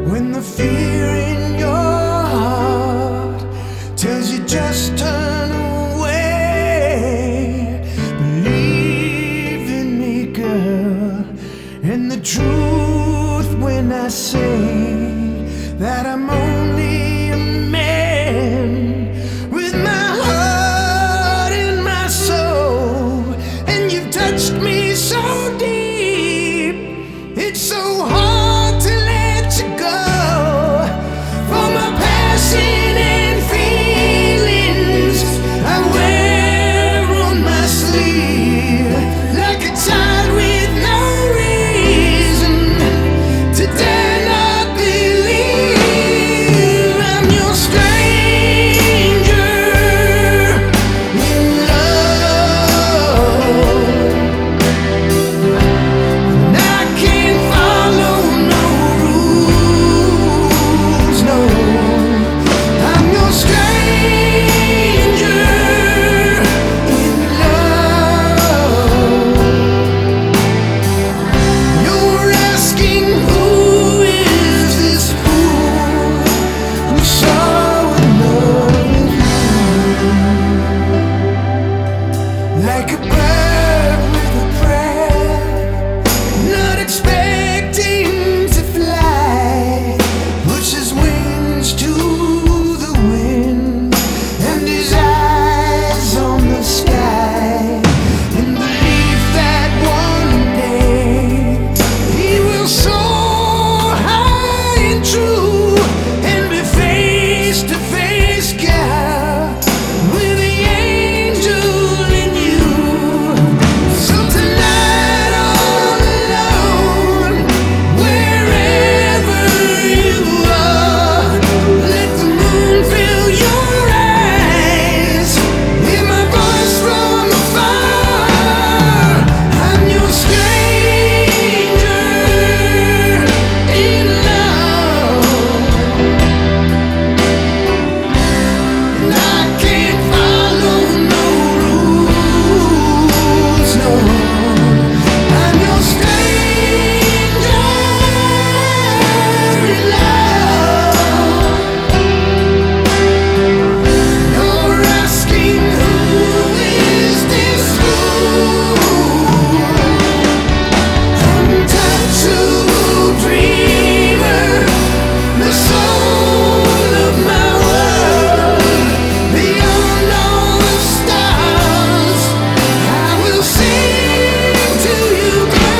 When the fear in your heart tells you just turn away, believe in me, girl, and the truth when I say that I'm only a man with my heart and my soul, and you've touched me so deep, it's so hard to let you go. For my passion and feelings I wear on my sleeve, like a child with no reason to dare not believe I'm your stranger in love. And I can't follow no rules, no. I'm your stranger in love. You're asking, who is this fool who's so in love with you? Like a bird with a prayer, not expecting to fly, pushes wings to the wind and his eyes on the sky, in belief that one day he will soar high and true and be face to face, girl, with the angel in you. So tonight, all alone, wherever you are, let the moon fill your eyes, hear my voice from afar. I'm your stranger in love, and I can't follow no rules, no. I'm your stranger in love. You're asking, who is this fool? Untouchable dreamer, the soul of my world, beyond all the stars, I will sing to you,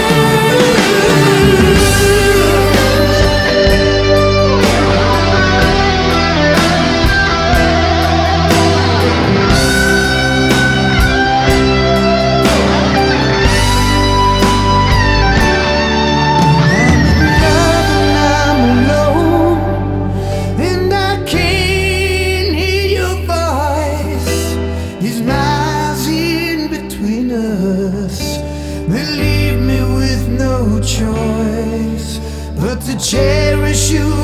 I'm alone, and I can't hear your voice. These miles in between us, they leave me with no choice but to cherish you